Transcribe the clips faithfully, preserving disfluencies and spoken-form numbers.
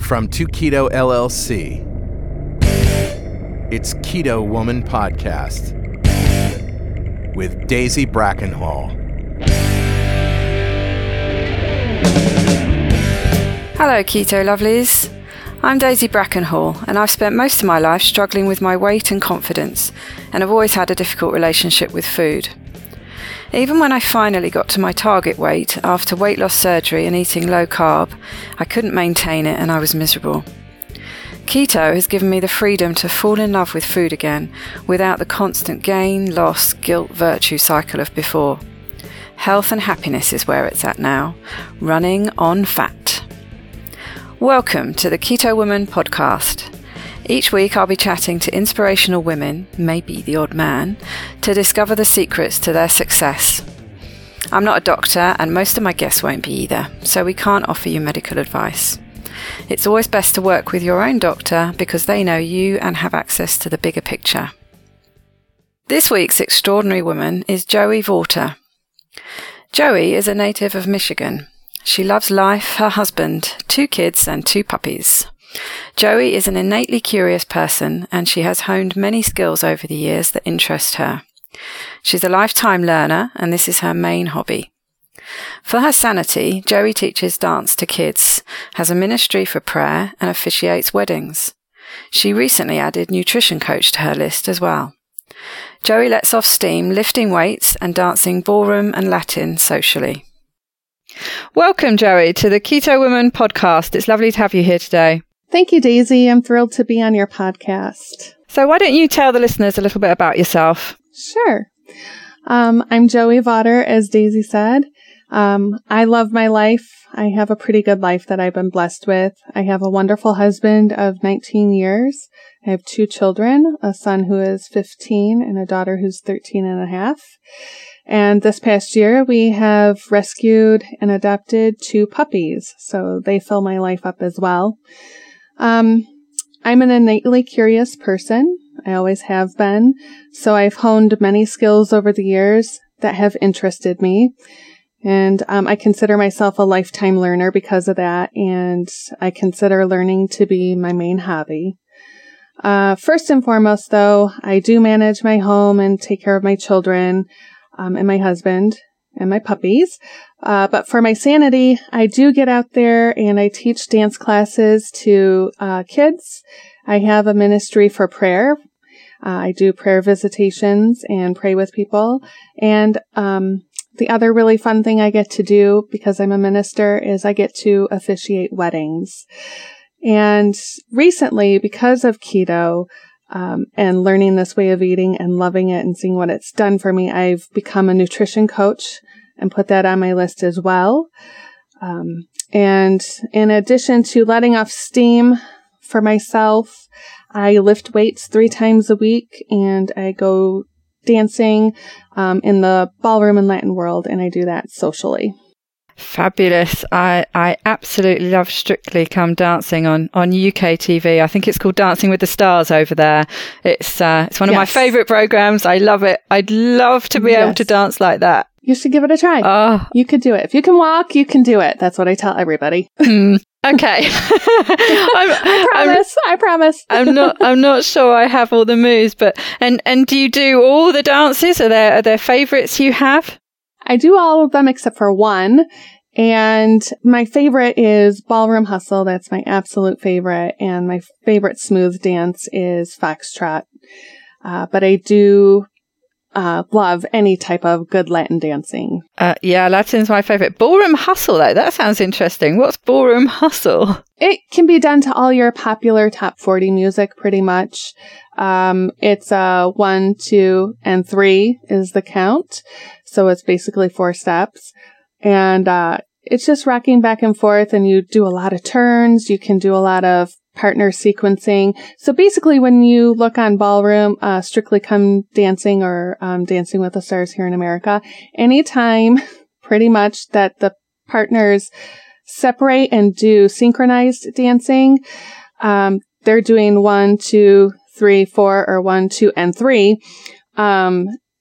From two Keto L L C, it's Keto Woman Podcast with Daisy Brackenhall. Hello, Keto Lovelies. I'm Daisy Brackenhall, and I've spent most of my life struggling with my weight and confidence, and I've always had a difficult relationship with food. Even when I finally got to my target weight after weight loss surgery and eating low carb, I couldn't maintain it and I was miserable. Keto has given me the freedom to fall in love with food again without the constant gain, loss, guilt, virtue cycle of before. Health and happiness is where it's at now, running on fat. Welcome to the Keto Woman Podcast. Each week I'll be chatting to inspirational women, maybe the odd man, to discover the secrets to their success. I'm not a doctor and most of my guests won't be either, so we can't offer you medical advice. It's always best to work with your own doctor because they know you and have access to the bigger picture. This week's extraordinary woman is Joey Vaughter. Joey is a native of Michigan. She loves life, her husband, two kids and two puppies. Joey is an innately curious person and she has honed many skills over the years that interest her. She's a lifetime learner and this is her main hobby. For her sanity, Joey teaches dance to kids, has a ministry for prayer and officiates weddings. She recently added nutrition coach to her list as well. Joey lets off steam lifting weights and dancing ballroom and Latin socially. Welcome, Joey, to the Keto Woman Podcast. It's lovely to have you here today. Thank you, Daisy. I'm thrilled to be on your podcast. So why don't you tell the listeners a little bit about yourself? Sure. Um, I'm Joey Vaughter, as Daisy said. Um, I love my life. I have a pretty good life that I've been blessed with. I have a wonderful husband of nineteen years. I have two children, a son who is fifteen and a daughter who's thirteen and a half. And this past year, we have rescued and adopted two puppies, so they fill my life up as well. Um, I'm an innately curious person. I always have been. So I've honed many skills over the years that have interested me. And um, I consider myself a lifetime learner because of that. And I consider learning to be my main hobby. Uh, first and foremost, though, I do manage my home and take care of my children um, and my husband and my puppies. Uh, but for my sanity, I do get out there and I teach dance classes to uh, kids. I have a ministry for prayer. Uh, I do prayer visitations and pray with people. And um, the other really fun thing I get to do, because I'm a minister, is I get to officiate weddings. And recently, because of keto um, and learning this way of eating and loving it and seeing what it's done for me, I've become a nutrition coach and put that on my list as well. Um, and in addition to letting off steam for myself, I lift weights three times a week and I go dancing um, in the ballroom and Latin world, and I do that socially. Fabulous. I, I absolutely love Strictly Come Dancing on, on U K T V. I think it's called Dancing with the Stars over there. It's uh, it's one of yes. my favourite programmes. I love it. I'd love to be yes. able to dance like that. You should give it a try. Oh. You could do it. If you can walk, you can do it. That's what I tell everybody. Mm, okay. I'm, I promise. I'm, I promise. I'm not. I'm not sure I have all the moves, but and and do you do all the dances? Are there are there favourites you have? I do all of them except for one. And my favorite is Ballroom Hustle. That's my absolute favorite. And my favorite smooth dance is Foxtrot. Uh, but I do uh, love any type of good Latin dancing. Uh, yeah, Latin's my favorite. Ballroom Hustle, though, that sounds interesting. What's Ballroom Hustle? It can be done to all your popular top forty music, pretty much. Um, it's uh, one, two, and three is the count. So it's basically four steps. And uh, it's just rocking back and forth, and you do a lot of turns. You can do a lot of partner sequencing. So basically, when you look on Ballroom, uh, Strictly Come Dancing or um, Dancing with the Stars here in America, anytime pretty much that the partners separate and do synchronized dancing, um, they're doing one, two, three, four, or one, two, and three. Um,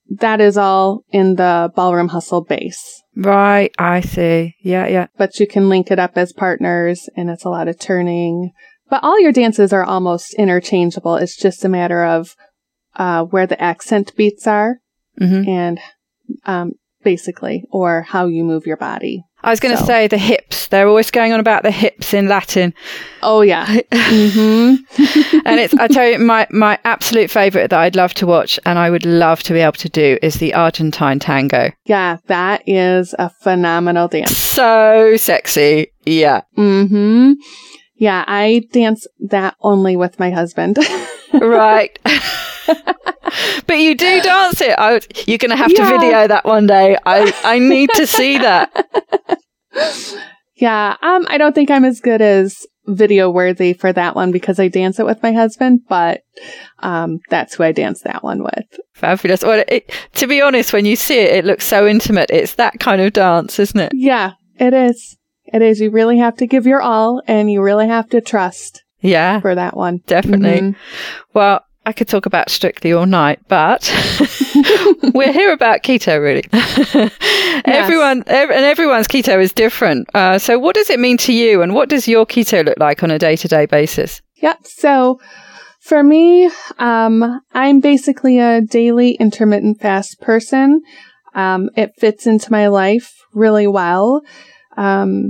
that is all in the Ballroom Hustle base. Right. I see. Yeah, yeah. But you can link it up as partners, and it's a lot of turning. But all your dances are almost interchangeable. It's just a matter of uh, where the accent beats are, mm-hmm. and um, basically, or how you move your body. I was going to so. say the hips. They're always going on about the hips in Latin. Oh, yeah. Mm-hmm. And it's, I tell you, my, my absolute favourite that I'd love to watch and I would love to be able to do is the Argentine tango. Yeah, that is a phenomenal dance. So sexy. Yeah. Mm-hmm. Yeah, I dance that only with my husband. Right. But you do dance it. I, you're going to have yeah. to video that one day. I, I need to see that. Yeah. Um, I don't think I'm as good as video worthy for that one because I dance it with my husband, but um, that's who I dance that one with. Fabulous. Well, it, to be honest, when you see it, it looks so intimate. It's that kind of dance, isn't it? Yeah, it is. It is. You really have to give your all and you really have to trust. Yeah. For that one. Definitely. Mm-hmm. Well, I could talk about Strictly all night, but we're here about keto, really. Yes. Everyone, ev- and everyone's keto is different. Uh, so what does it mean to you, and what does your keto look like on a day-to-day basis? Yep. So for me, um, I'm basically a daily intermittent fast person. Um, it fits into my life really well. Um,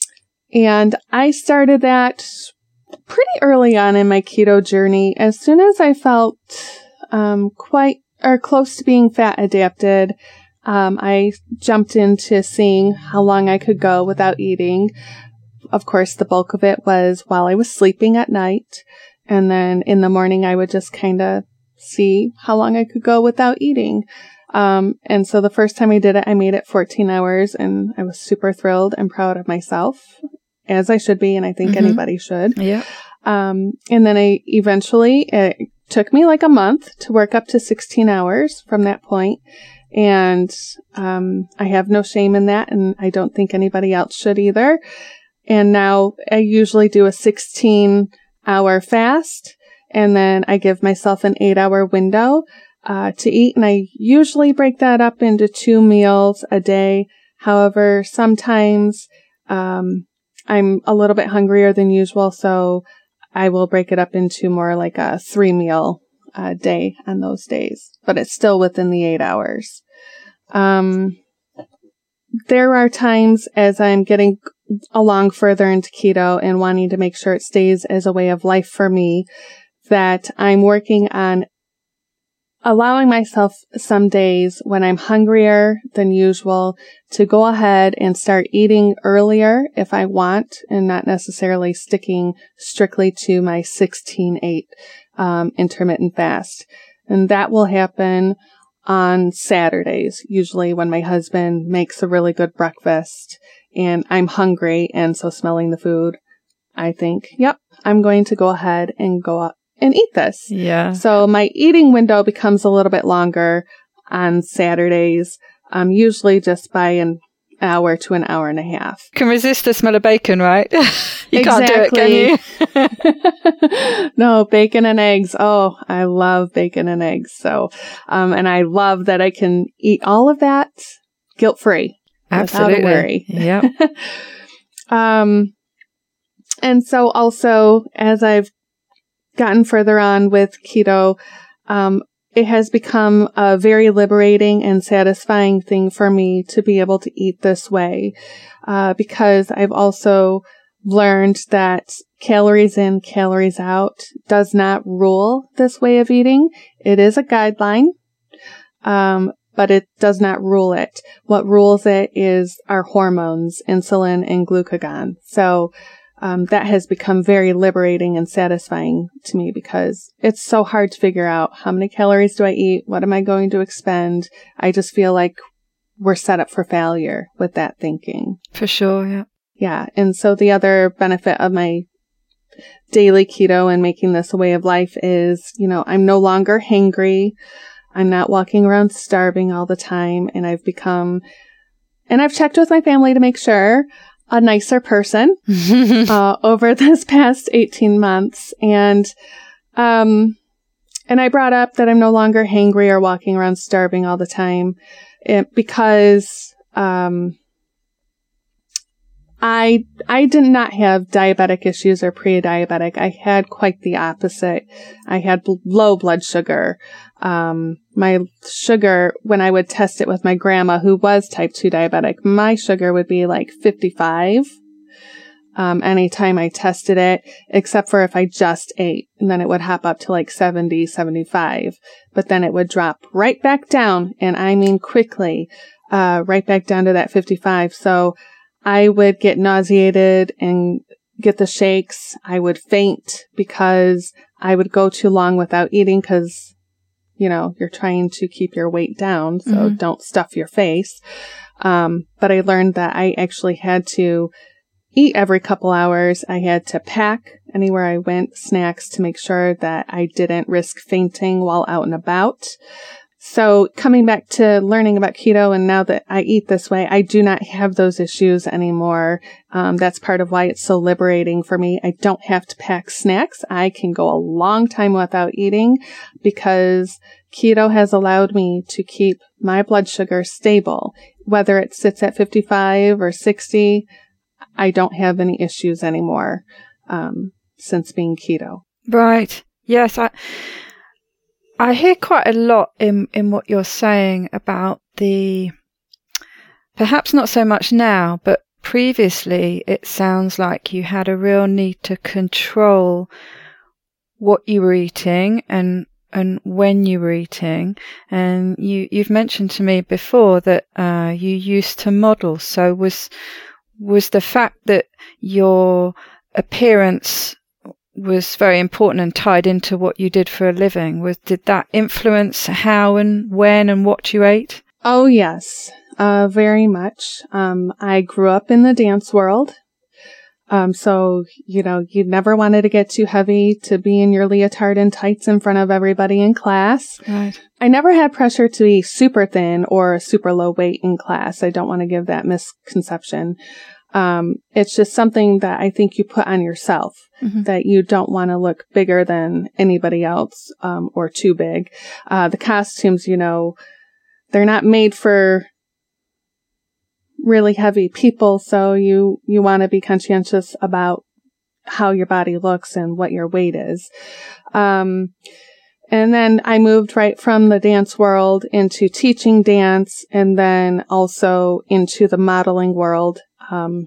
and I started that pretty early on in my keto journey. As soon as I felt um, quite or close to being fat adapted, um, I jumped into seeing how long I could go without eating. Of course, the bulk of it was while I was sleeping at night. And then in the morning, I would just kind of see how long I could go without eating. Um, and so the first time I did it, I made it fourteen hours, and I was super thrilled and proud of myself. As I should be, and I think mm-hmm. anybody should. Yeah. Um, and then I eventually, it took me like a month to work up to sixteen hours from that point. And um, I have no shame in that, and I don't think anybody else should either. And now I usually do a sixteen hour fast, and then I give myself an eight hour window uh, to eat. And I usually break that up into two meals a day. However, sometimes um, I'm a little bit hungrier than usual, so I will break it up into more like a three meal uh, day on those days, but it's still within the eight hours. Um, there are times as I'm getting along further into keto and wanting to make sure it stays as a way of life for me that I'm working on allowing myself some days when I'm hungrier than usual to go ahead and start eating earlier if I want, and not necessarily sticking strictly to my sixteen eight um, intermittent fast. And that will happen on Saturdays, usually when my husband makes a really good breakfast and I'm hungry, and so smelling the food, I think, yep, I'm going to go ahead and go up and eat this. Yeah. So my eating window becomes a little bit longer on Saturdays, um, usually just by an hour to an hour and a half. You can resist the smell of bacon, right? You exactly. can't do it, can you? No, bacon and eggs. Oh, I love bacon and eggs. So, um, and I love that I can eat all of that guilt-free. Absolutely. Without a worry. Yeah. um, and so also, as I've gotten further on with keto, um, it has become a very liberating and satisfying thing for me to be able to eat this way, uh, because I've also learned that calories in, calories out does not rule this way of eating. It is a guideline, um, but it does not rule it. What rules it is our hormones, insulin and glucagon. So Um, that has become very liberating and satisfying to me because it's so hard to figure out how many calories do I eat? What am I going to expend? I just feel like we're set up for failure with that thinking. For sure, yeah. Yeah. And so the other benefit of my daily keto and making this a way of life is, you know, I'm no longer hangry. I'm not walking around starving all the time. And I've become, and I've checked with my family to make sure, a nicer person uh, over this past eighteen months. And um, and I brought up that I'm no longer hangry or walking around starving all the time it, because um, I I did not have diabetic issues or pre-diabetic. I had quite the opposite. I had bl- low blood sugar. Um, my sugar, when I would test it with my grandma, who was type two diabetic, my sugar would be like fifty-five. Um, anytime I tested it, except for if I just ate, and then it would hop up to like seventy, seventy-five, but then it would drop right back down, and I mean quickly, uh, right back down to that fifty-five. So I would get nauseated and get the shakes. I would faint because I would go too long without eating because, you know, you're trying to keep your weight down, so mm-hmm. don't stuff your face. Um, but I learned that I actually had to eat every couple hours. I had to pack anywhere I went snacks to make sure that I didn't risk fainting while out and about. So coming back to learning about keto, and now that I eat this way, I do not have those issues anymore. Um, that's part of why it's so liberating for me. I don't have to pack snacks. I can go a long time without eating because keto has allowed me to keep my blood sugar stable. Whether it sits at fifty-five or sixty, I don't have any issues anymore um, since being keto. Right. Yes, I I hear quite a lot in, in what you're saying about the, perhaps not so much now, but previously it sounds like you had a real need to control what you were eating and and when you were eating. And you, you've mentioned to me before that uh, you used to model. So was was the fact that your appearance was very important and tied into what you did for a living, was did that influence how and when and what you ate? Oh, yes, uh, very much. Um, I grew up in the dance world. Um, so, you know, you never wanted to get too heavy to be in your leotard and tights in front of everybody in class. Right. I never had pressure to be super thin or super low weight in class. I don't want to give that misconception. Um, it's just something that I think you put on yourself, mm-hmm. that you don't want to look bigger than anybody else, um, or too big. Uh, the costumes, you know, they're not made for really heavy people. So you, you want to be conscientious about how your body looks and what your weight is. Um, and then I moved right from the dance world into teaching dance and then also into the modeling world. Um,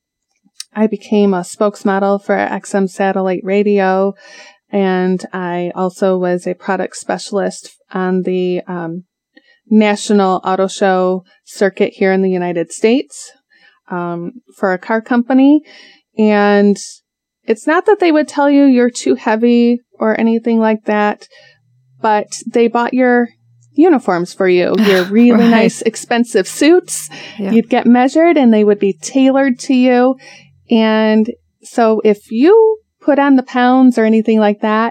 I became a spokesmodel for X M Satellite Radio, and I also was a product specialist on the um, National Auto Show circuit here in the United States um, for a car company. And it's not that they would tell you you're too heavy or anything like that, but they bought your uniforms for you, your really right. nice, expensive suits. Yeah. You'd get measured and they would be tailored to you. And so if you put on the pounds or anything like that,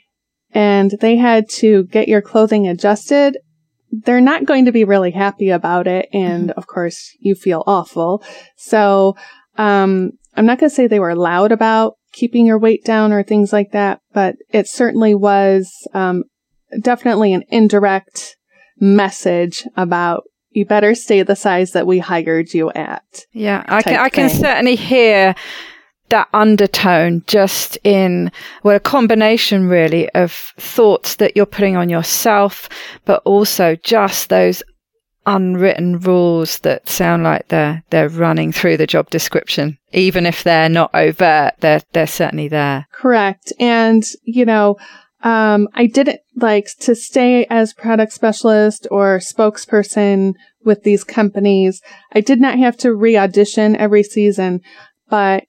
and they had to get your clothing adjusted, they're not going to be really happy about it. And mm-hmm. of course, you feel awful. So um, I'm not going to say they were loud about keeping your weight down or things like that, but it certainly was um, definitely an indirect message about you better stay the size that we hired you at. Yeah, I can I can certainly hear that undertone just in, well, a combination really of thoughts that you're putting on yourself, but also just those unwritten rules that sound like they're they're running through the job description. Even if they're not overt, they're they're certainly there. Correct. And, you know, Um, I didn't like to stay as product specialist or spokesperson with these companies. I did not have to re-audition every season, but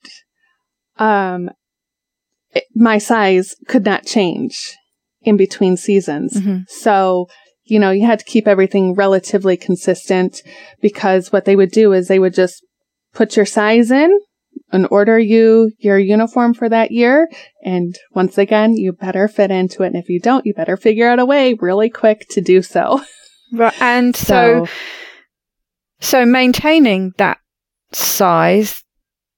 um, it, my size could not change in between seasons. Mm-hmm. So, you know, you had to keep everything relatively consistent because what they would do is they would just put your size in and order you your uniform for that year. And once again, you better fit into it. And if you don't, you better figure out a way really quick to do so. Right. And so, so, so maintaining that size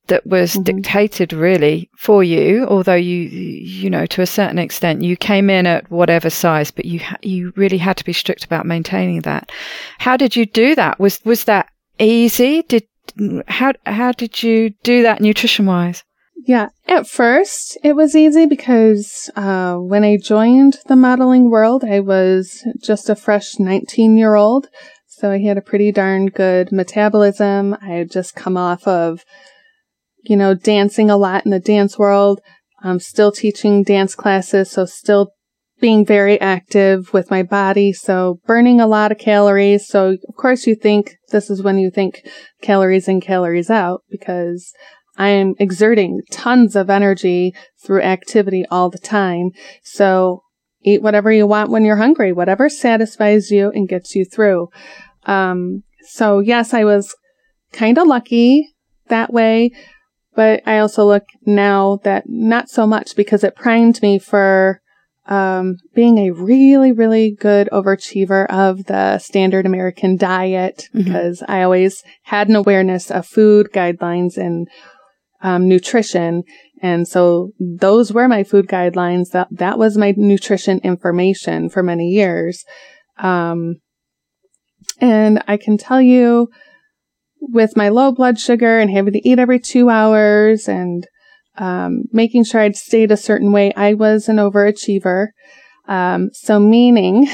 that was mm-hmm. dictated really for you, although you, you know, to a certain extent, you came in at whatever size, but you, ha- you really had to be strict about maintaining that. How did you do that? Was, was that easy? Did, how, how did you do that nutrition wise? Yeah, at first it was easy because uh, when I joined the modeling world, I was just a fresh nineteen year old. So I had a pretty darn good metabolism. I had just come off of, you know, dancing a lot in the dance world. I'm still teaching dance classes, so still being very active with my body. So burning a lot of calories. So of course you think this is when you think calories in, calories out, because I am exerting tons of energy through activity all the time. So eat whatever you want when you're hungry, whatever satisfies you and gets you through. Um, so yes, I was kind of lucky that way, but I also look now that not so much, because it primed me for um, being a really, really good overachiever of the standard American diet, mm-hmm. because I always had an awareness of food guidelines and Um, nutrition. And so those were my food guidelines. That, that was my nutrition information for many years. Um, and I can tell you, with my low blood sugar and having to eat every two hours and, um, making sure I'd stayed a certain way, I was an overachiever. Um, so meaning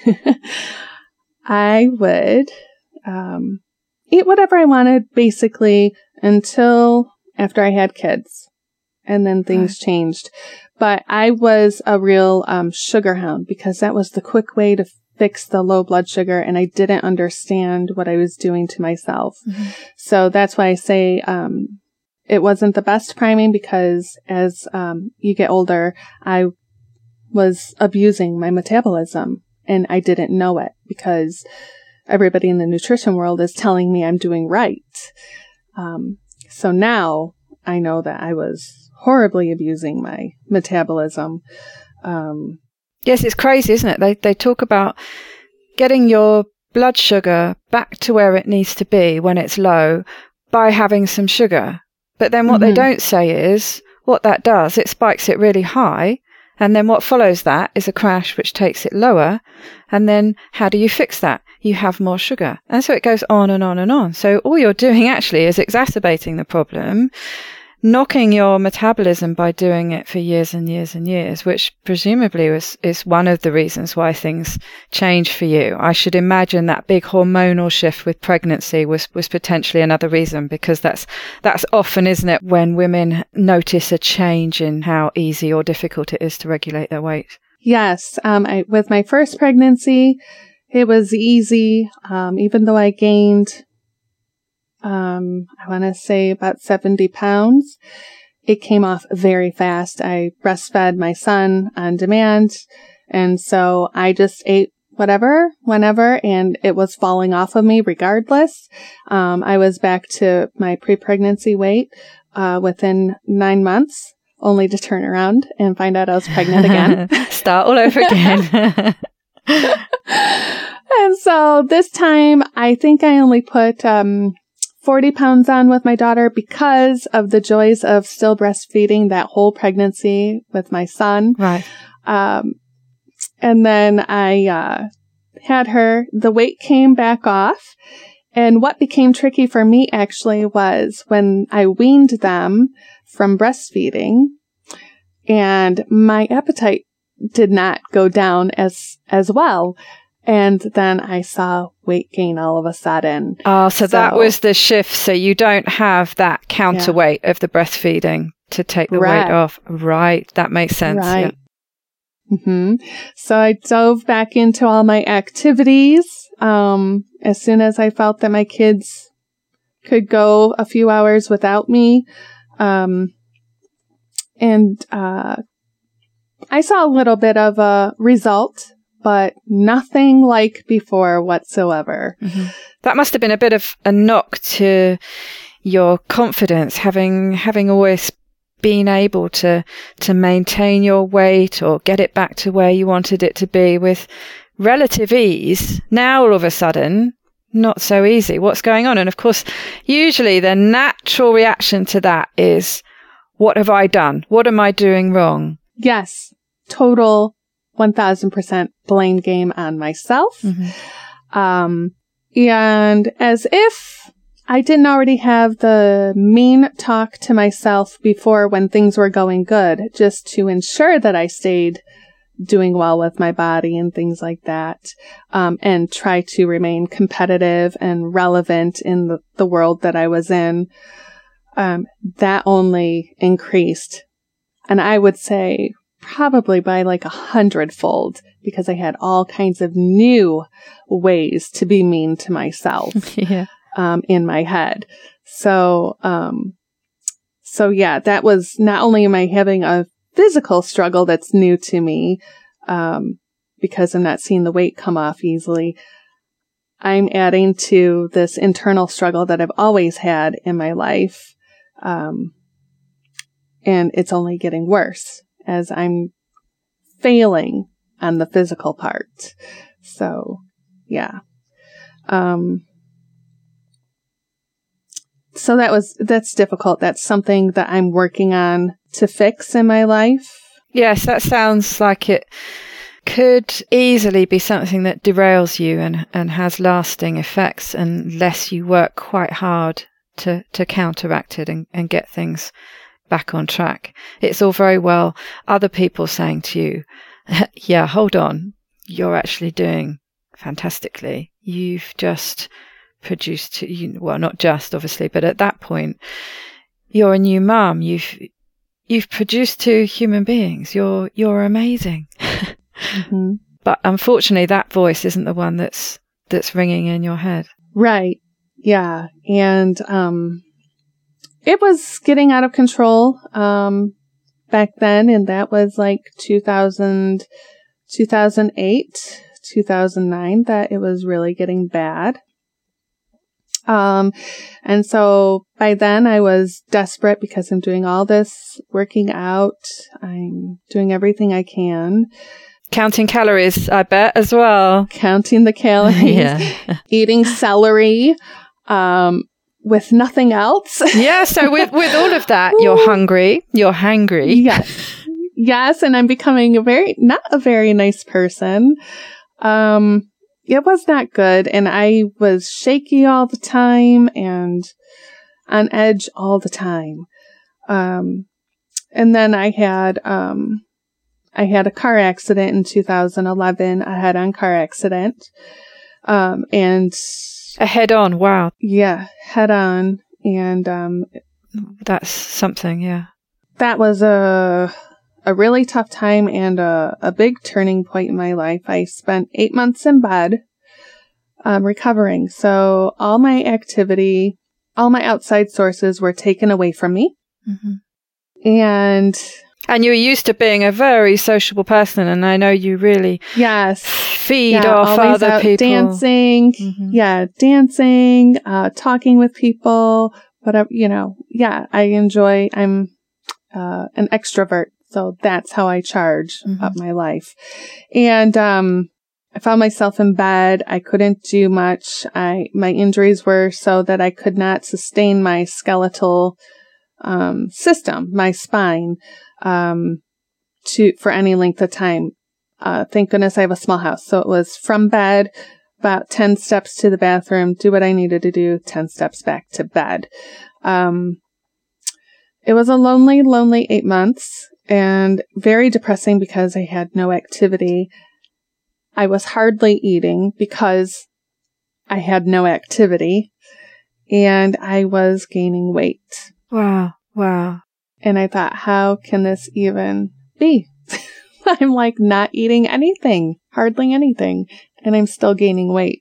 I would, um, eat whatever I wanted basically until after I had kids, and then things right. changed. But I was a real um, sugar hound, because that was the quick way to fix the low blood sugar, and I didn't understand what I was doing to myself. Mm-hmm. So that's why I say um, it wasn't the best priming, because as um, you get older, I was abusing my metabolism, and I didn't know it, because everybody in the nutrition world is telling me I'm doing right. Um, So now I know that I was horribly abusing my metabolism. Um, yes, it's crazy, isn't it? They they talk about getting your blood sugar back to where it needs to be when it's low by having some sugar. But then what mm-hmm. they don't say is what that does, it spikes it really high. And then what follows that is a crash which takes it lower. And then how do you fix that? You have more sugar. And so it goes on and on and on. So all you're doing actually is exacerbating the problem, knocking your metabolism by doing it for years and years and years, which presumably was, is one of the reasons why things change for you. I should imagine that big hormonal shift with pregnancy was, was potentially another reason, because that's, that's often, isn't it, when women notice a change in how easy or difficult it is to regulate their weight. Yes. Um, I, with my first pregnancy, it was easy. Um, even though I gained Um, I want to say about seventy pounds. It came off very fast. I breastfed my son on demand. And so I just ate whatever, whenever, and it was falling off of me regardless. Um, I was back to my pre-pregnancy weight, uh, within nine months, only to turn around and find out I was pregnant again. Start all over again. And so this time, I think I only put, um, forty pounds on with my daughter because of the joys of still breastfeeding that whole pregnancy with my son. Right. Um, and then I, uh, had her, the weight came back off. And what became tricky for me actually was when I weaned them from breastfeeding, and my appetite did not go down as, as well. And then I saw weight gain all of a sudden. Oh, so, so that was the shift. So you don't have that counterweight yeah. of the breastfeeding to take the right. weight off. Right. That makes sense. Right. Yeah. Mm-hmm. So I dove back into all my activities. Um, as soon as I felt that my kids could go a few hours without me. Um, and, uh, I saw a little bit of a result, but nothing like before whatsoever. Mm-hmm. That must have been a bit of a knock to your confidence, having having always been able to to maintain your weight or get it back to where you wanted it to be with relative ease. Now all of a sudden not so easy. What's going on? And of course, usually the natural reaction to that is, what have I done? What am I doing wrong? Yes. Total one thousand percent blame game on myself. Mm-hmm. Um, and as if I didn't already have the mean talk to myself before when things were going good, just to ensure that I stayed doing well with my body and things like that, um, and try to remain competitive and relevant in the, the world that I was in. Um, that only increased. And I would say probably by like a hundredfold, because I had all kinds of new ways to be mean to myself. Yeah. Um, in my head. So, um, so yeah, that was not only am I having a physical struggle that's new to me, um, because I'm not seeing the weight come off easily, I'm adding to this internal struggle that I've always had in my life. Um, and it's only getting worse as I'm failing on the physical part. So, yeah. Um, So that was, that's difficult. That's something that I'm working on to fix in my life. Yes, that sounds like it could easily be something that derails you and, and has lasting effects unless you work quite hard to, to counteract it and, and get things back on track. It's all very well other people saying to you, yeah, hold on, you're actually doing fantastically. You've just produced, well, not just obviously, but at that point, you're a new mum. You've you've produced two human beings. You're you're amazing. Mm-hmm. But unfortunately, that voice isn't the one that's that's ringing in your head. Right. Yeah. And um, it was getting out of control um, back then, and that was like two thousand, two thousand eight, two thousand nine. That it was really getting bad. Um, and so by then I was desperate because I'm doing all this working out. I'm doing everything I can. Counting calories, I bet, as well. Counting the calories. Yeah. Eating celery, um, with nothing else. Yeah. So with, with all of that, you're hungry, you're hangry. Yes. Yes. And I'm becoming a very, not a very nice person. Um, It was not good, and I was shaky all the time and on edge all the time. Um, and then I had um, I had a car accident in two thousand eleven, a head-on car accident, um, and a head-on. Wow. Yeah, head-on, and um, that's something. Yeah, that was a. A really tough time and a, a big turning point in my life. I spent eight months in bed um, recovering. So all my activity, all my outside sources were taken away from me. Mm-hmm. And and you were used to being a very sociable person. And I know you really yes feed yeah, off always other out people. Dancing. Mm-hmm. Yeah, dancing, uh, talking with people, whatever, you know. Yeah, I enjoy, I'm uh, an extrovert. So that's how I charge mm-hmm. up my life. And um, I found myself in bed. I couldn't do much. I my injuries were so that I could not sustain my skeletal um, system, my spine, um, to for any length of time. Uh, thank goodness I have a small house. So it was from bed, about ten steps to the bathroom, do what I needed to do, ten steps back to bed. Um, it was a lonely, lonely eight months. And very depressing because I had no activity. I was hardly eating because I had no activity. And I was gaining weight. Wow. Wow. And I thought, how can this even be? I'm like not eating anything, hardly anything. And I'm still gaining weight.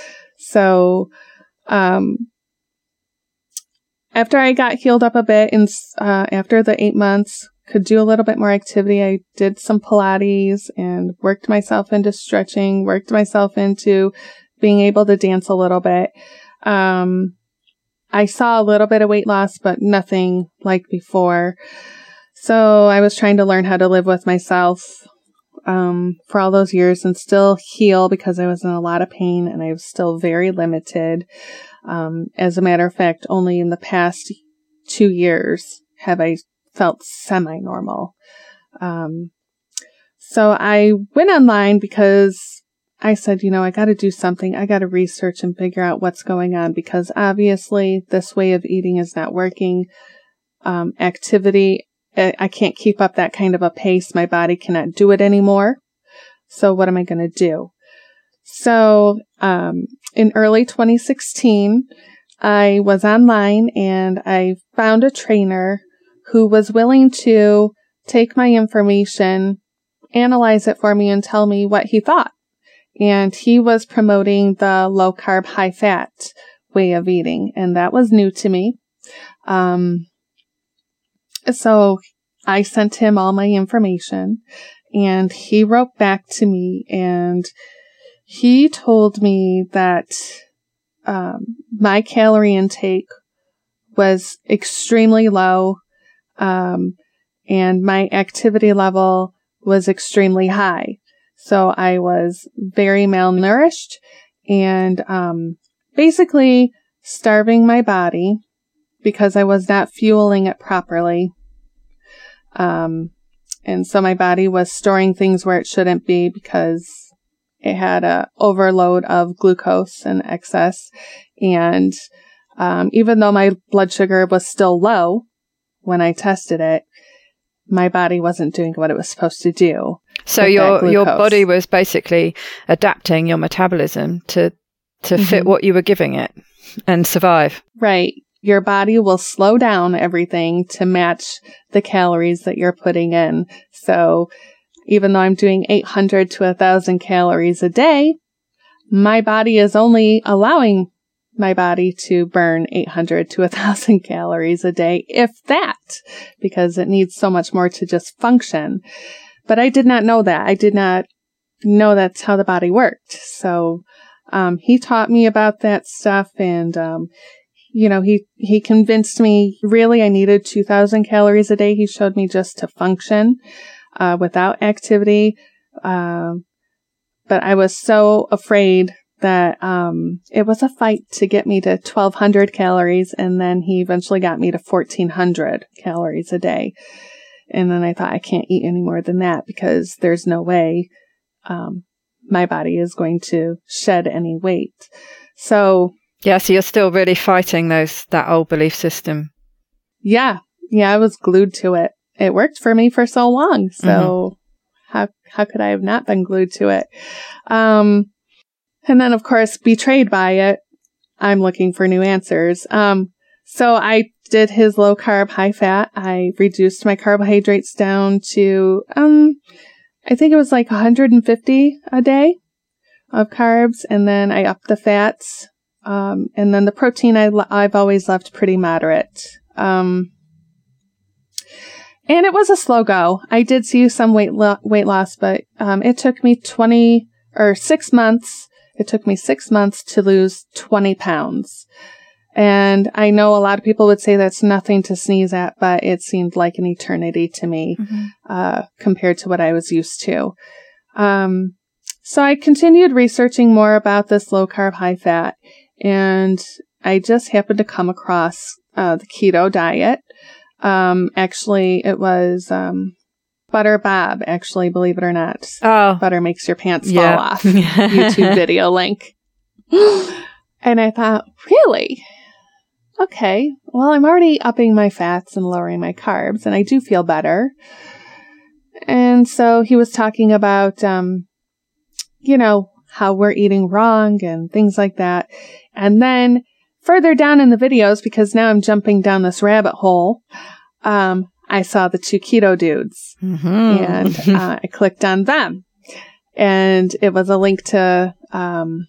So, um, after I got healed up a bit and, uh, after the eight months, could do a little bit more activity. I did some Pilates and worked myself into stretching, worked myself into being able to dance a little bit. Um, I saw a little bit of weight loss, but nothing like before. So I was trying to learn how to live with myself um, for all those years and still heal because I was in a lot of pain and I was still very limited. Um, as a matter of fact, only in the past two years have I felt semi-normal. Um, so I went online because I said, you know, I got to do something. I got to research and figure out what's going on because obviously this way of eating is not working. Um, activity, I can't keep up that kind of a pace. My body cannot do it anymore. So what am I going to do? So um, in early twenty sixteen, I was online and I found a trainer who was willing to take my information, analyze it for me, and tell me what he thought. And he was promoting the low carb, high fat way of eating. And that was new to me. Um, so I sent him all my information and he wrote back to me and he told me that um, my calorie intake was extremely low um, and my activity level was extremely high. So I was very malnourished and um, basically starving my body because I was not fueling it properly. Um, and so my body was storing things where it shouldn't be because it had a overload of glucose and excess. And um, even though my blood sugar was still low when I tested it, my body wasn't doing what it was supposed to do. So your your body was basically adapting your metabolism to to mm-hmm. fit what you were giving it and survive. Right. Your body will slow down everything to match the calories that you're putting in. So even though I'm doing eight hundred to one thousand calories a day, my body is only allowing my body to burn eight hundred to one thousand calories a day, if that, because it needs so much more to just function. But I did not know that. I did not know that's how the body worked. So um, he taught me about that stuff and um, you know, he, he convinced me really I needed two thousand calories a day. He showed me just to function, uh, without activity. Um, but I was so afraid that, um, it was a fight to get me to twelve hundred calories. And then he eventually got me to fourteen hundred calories a day. And then I thought I can't eat any more than that because there's no way, um, my body is going to shed any weight. So, yeah, so you're still really fighting those that old belief system. Yeah. Yeah, I was glued to it. It worked for me for so long. So mm-hmm. how how could I have not been glued to it? Um, and then, of course, betrayed by it, I'm looking for new answers. Um, so I did his low carb, high fat. I reduced my carbohydrates down to, um, I think it was like one hundred fifty a day of carbs. And then I upped the fats. Um, and then the protein I, I've always left pretty moderate. Um, and it was a slow go. I did see some weight, lo- weight loss, but, um, it took me twenty or six months. It took me six months to lose twenty pounds. And I know a lot of people would say that's nothing to sneeze at, but it seemed like an eternity to me, mm-hmm. uh, compared to what I was used to. Um, so I continued researching more about this low carb, high fat. And I just happened to come across uh, the keto diet. Um, actually, it was um, Butter Bob, actually, believe it or not. Oh. Butter makes your pants yeah. fall off. YouTube video link. And I thought, really? Okay, well, I'm already upping my fats and lowering my carbs, and I do feel better. And so he was talking about, um, you know, how we're eating wrong and things like that. And then further down in the videos, because now I'm jumping down this rabbit hole, um, I saw the two keto dudes mm-hmm. and uh, I clicked on them and it was a link to, um,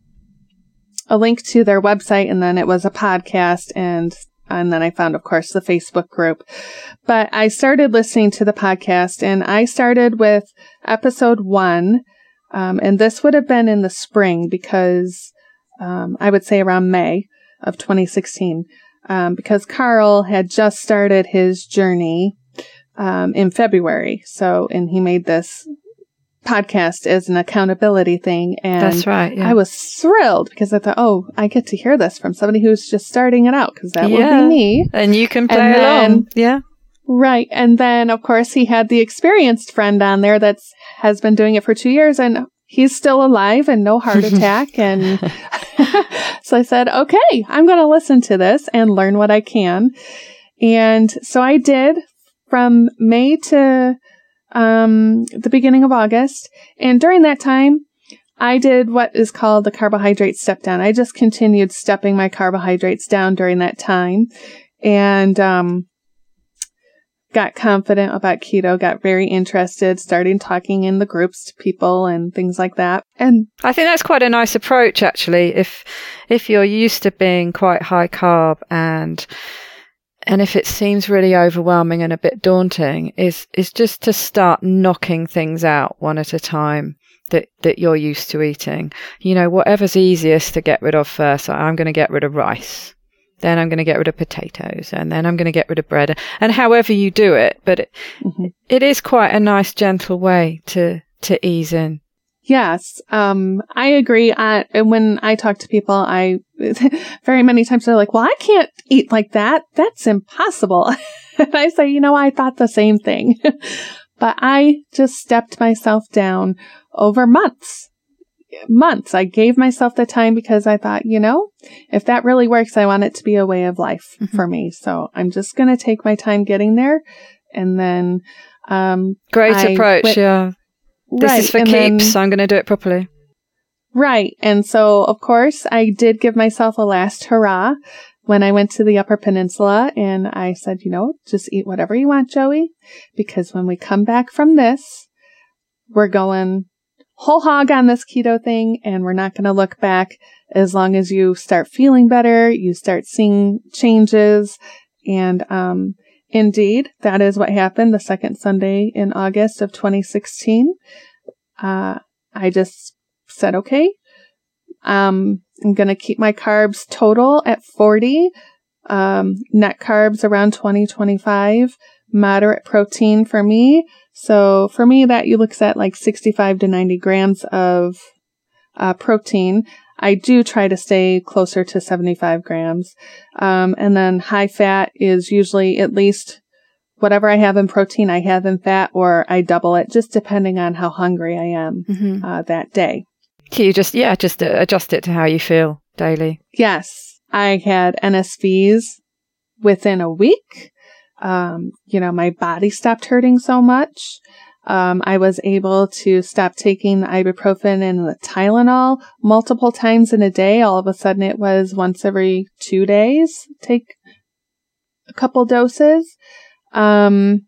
a link to their website. And then it was a podcast and, and then I found, of course, the Facebook group, but I started listening to the podcast and I started with episode one. Um, and this would have been in the spring because um, I would say around May of twenty sixteen, um, because Carl had just started his journey um, in February. So, and he made this podcast as an accountability thing. And that's right. Yeah. I was thrilled because I thought, oh, I get to hear this from somebody who's just starting it out, because that yeah. would be me. And you can play and then, along. Yeah. Right. And then, of course, he had the experienced friend on there that's has been doing it for two years and he's still alive and no heart attack. And so I said, okay, I'm going to listen to this and learn what I can. And so I did from May to um, the beginning of August. And during that time, I did what is called the carbohydrate step down. I just continued stepping my carbohydrates down during that time. And um got confident about keto, got very interested, started talking in the groups to people and things like that. And I think that's quite a nice approach, actually. If if you're used to being quite high carb and and if it seems really overwhelming and a bit daunting, is is just to start knocking things out one at a time that that you're used to eating. You know, whatever's easiest to get rid of first. I'm going to get rid of rice. Then I'm going to get rid of potatoes, and then I'm going to get rid of bread, and however you do it. But it, mm-hmm. it is quite a nice, gentle way to, to ease in. Yes, um, I agree. I, when I talk to people, I very many times they're like, well, I can't eat like that. That's impossible. And I say, you know, I thought the same thing. But I just stepped myself down over months. months. I gave myself the time because I thought, you know, if that really works, I want it to be a way of life mm-hmm. for me. So I'm just going to take my time getting there. And then, um, great I approach. went, yeah. This right, is for and keeps. then, I'm going to do it properly. Right. And so, of course, I did give myself a last hurrah when I went to the Upper Peninsula, and I said, you know, just eat whatever you want, Joey, because when we come back from this, we're going whole hog on this keto thing, and we're not going to look back. As long as you start feeling better, you start seeing changes. And um, indeed, that is what happened the second Sunday in August of twenty sixteen. Uh, I just said, okay, um, I'm going to keep my carbs total at forty, um, net carbs around twenty, twenty-five, moderate protein for me. So for me, that you looks at like sixty-five to ninety grams of uh, protein. I do try to stay closer to seventy-five grams. Um, and then high fat is usually at least whatever I have in protein, I have in fat, or I double it, just depending on how hungry I am mm-hmm. uh, that day. So you just, yeah, just adjust it to how you feel daily. Yes. I had N S Vs within a week. Um, you know, my body stopped hurting so much. Um, I was able to stop taking the ibuprofen and the Tylenol multiple times in a day. All of a sudden it was once every two days, take a couple doses. Um,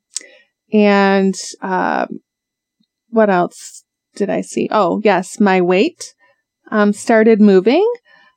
and, uh, what else did I see? Oh, yes, my weight, um, started moving,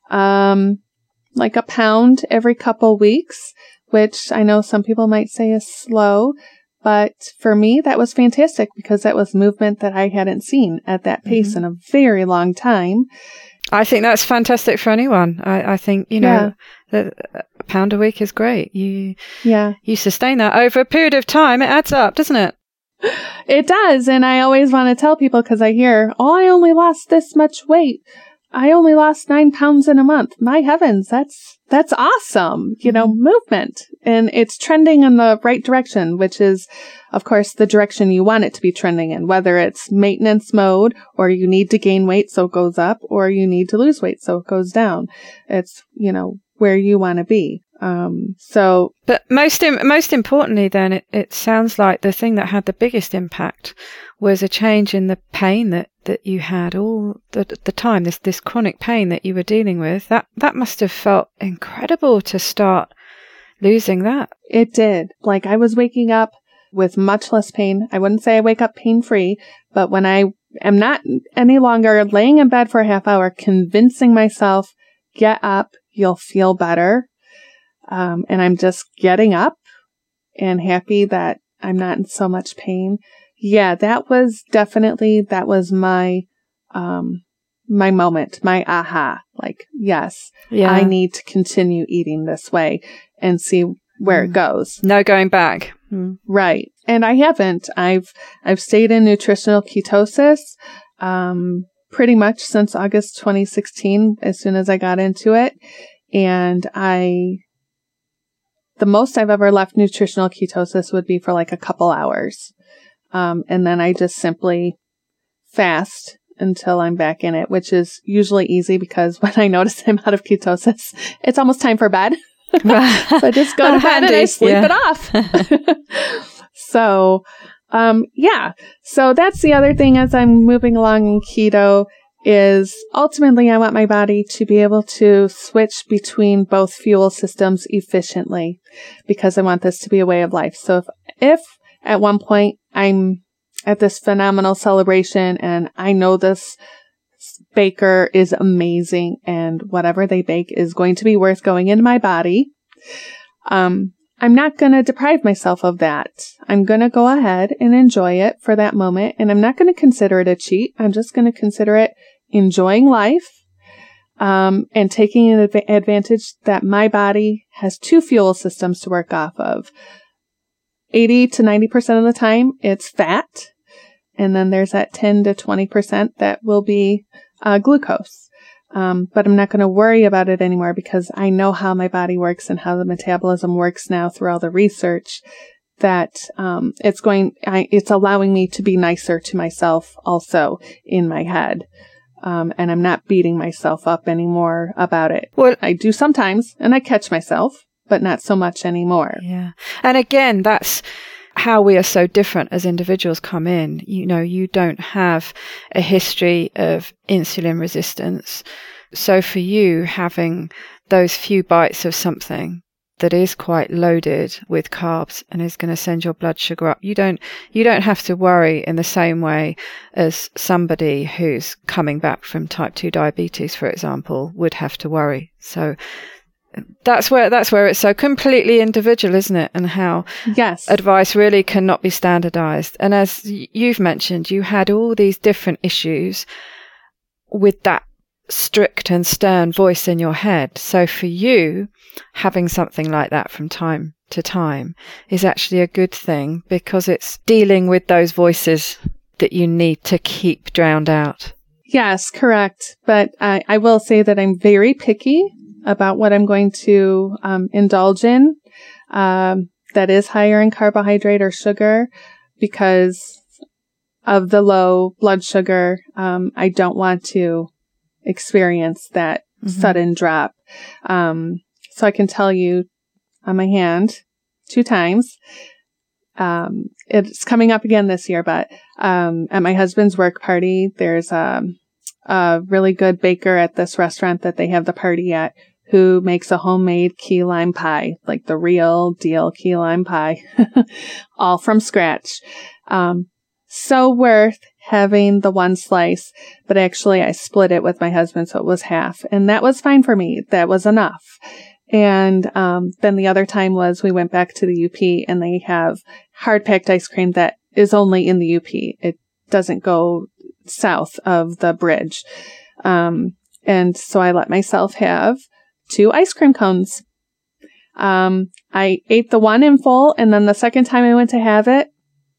um, like a pound every couple weeks, which I know some people might say is slow, but for me, that was fantastic because that was movement that I hadn't seen at that pace mm-hmm. in a very long time. I think that's fantastic for anyone. I, I think, you know, yeah. the, a pound a week is great. You, yeah. you sustain that over a period of time, it adds up, doesn't it? It does. And I always want to tell people because I hear, oh, I only lost this much weight. I only lost nine pounds in a month. My heavens, that's, that's awesome. You know, mm-hmm. movement. And it's trending in the right direction, which is, of course, the direction you want it to be trending in, whether it's maintenance mode or you need to gain weight so it goes up or you need to lose weight so it goes down. It's, you know, where you want to be. Um, so, but most, im- most importantly, then it, it sounds like the thing that had the biggest impact was a change in the pain that, that you had all the, the time, this, this chronic pain that you were dealing with. That, that must have felt incredible to start losing that. It did. Like I was waking up with much less pain. I wouldn't say I wake up pain free, but when I am not any longer laying in bed for a half hour, convincing myself, get up, you'll feel better. Um, and I'm just getting up and happy that I'm not in so much pain. Yeah, that was definitely, that was my, um, my moment, my aha. Like, yes, yeah. I need to continue eating this way and see where mm. it goes. No going back. Mm. Right. and I haven't. I've I've stayed in nutritional ketosis um, pretty much since August twenty sixteen, as soon as I got into it. And I, the most I've ever left nutritional ketosis would be for like a couple hours. Um, and then I just simply fast until I'm back in it, which is usually easy because when I notice I'm out of ketosis, it's almost time for bed. So I just go to bed and I sleep yeah. it off. So, um, yeah. So that's the other thing as I'm moving along in keto is ultimately I want my body to be able to switch between both fuel systems efficiently because I want this to be a way of life. So if, if at one point I'm at this phenomenal celebration and I know this baker is amazing and whatever they bake is going to be worth going into my body, um, I'm not going to deprive myself of that. I'm going to go ahead and enjoy it for that moment. And I'm not going to consider it a cheat. I'm just going to consider it enjoying life um, and taking an adv- advantage that my body has two fuel systems to work off of. eighty to ninety percent of the time, it's fat. And then there's that ten to twenty percent that will be uh, glucose. Um, but I'm not going to worry about it anymore because I know how my body works and how the metabolism works now through all the research that um, it's going, I, it's allowing me to be nicer to myself also in my head. Um, and I'm not beating myself up anymore about it. Well, I do sometimes and I catch myself, but not so much anymore. Yeah. And again, that's how we are so different as individuals come in. You know, you don't have a history of insulin resistance. So for you, having those few bites of something that is quite loaded with carbs and is going to send your blood sugar up, you don't, you don't have to worry in the same way as somebody who's coming back from type two diabetes, for example, would have to worry. So That's where that's where it's so completely individual, isn't it? And how yes. advice really cannot be standardized. And as you've mentioned, you had all these different issues with that strict and stern voice in your head. So for you, having something like that from time to time is actually a good thing because it's dealing with those voices that you need to keep drowned out. Yes, correct. But I, I will say that I'm very picky about what I'm going to um, indulge in um, that is higher in carbohydrate or sugar because of the low blood sugar. Um, I don't want to experience that mm-hmm. sudden drop. Um, so I can tell you on my hand two times. Um, it's coming up again this year, but um, at my husband's work party, there's a, a really good baker at this restaurant that they have the party at who makes a homemade key lime pie, like the real deal key lime pie, all from scratch. Um, so worth having the one slice, but actually I split it with my husband, so it was half, and that was fine for me. That was enough. And um, then the other time was we went back to the U P, and they have hard-packed ice cream that is only in the U P. It doesn't go south of the bridge. Um, and so I let myself have two ice cream cones. Um, I ate the one in full, and then the second time I went to have it,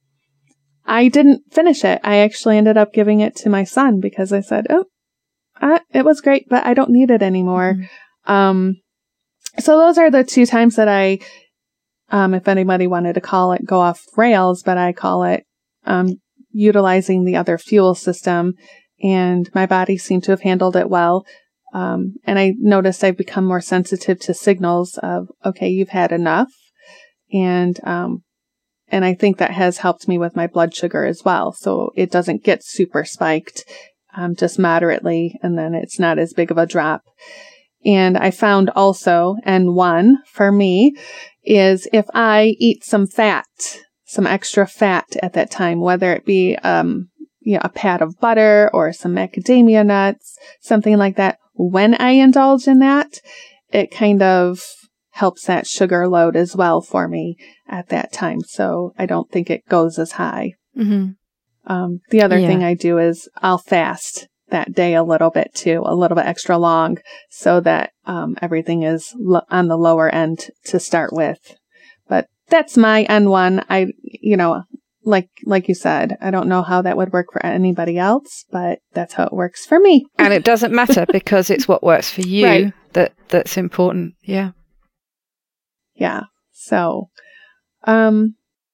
I didn't finish it. I actually ended up giving it to my son because I said, oh, uh, it was great, but I don't need it anymore. Mm-hmm. Um, so those are the two times that I, um, if anybody wanted to call it go off rails, but I call it um, utilizing the other fuel system, and my body seemed to have handled it well. Um, and I noticed I've become more sensitive to signals of, okay, you've had enough. And, um, and I think that has helped me with my blood sugar as well. So it doesn't get super spiked, um, just moderately. And then it's not as big of a drop. And I found also, and one for me is if I eat some fat, some extra fat at that time, whether it be, um, you know, a pat of butter or some macadamia nuts, something like that. When I indulge in that, it kind of helps that sugar load as well for me at that time. So I don't think it goes as high. Mm-hmm. Um, the other yeah. thing I do is I'll fast that day a little bit too, a little bit extra long, so that um, everything is lo- on the lower end to start with. But that's my N one. I, you know, like, like you said, I don't know how that would work for anybody else, but that's how it works for me. And it doesn't matter because it's what works for you right. that that's important. Yeah. Yeah. So, um,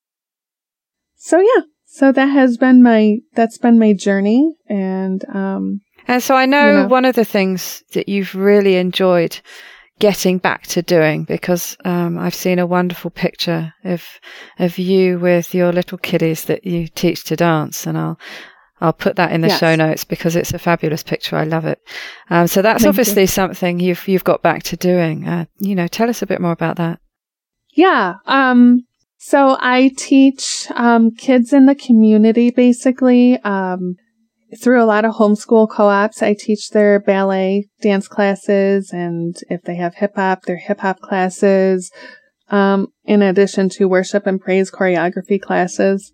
so yeah, so that has been my, that's been my journey. And, um, and so I know, you know one of the things that you've really enjoyed getting back to doing, because, um, I've seen a wonderful picture of, of you with your little kiddies that you teach to dance. And I'll, I'll put that in the yes. show notes because it's a fabulous picture. I love it. Um, so that's Thank obviously you. something you've, you've got back to doing. Uh, you know, tell us a bit more about that. Yeah. Um, so I teach, um, kids in the community, basically, um, through a lot of homeschool co-ops. I teach their ballet dance classes, and if they have hip hop, their hip hop classes, um, in addition to worship and praise choreography classes.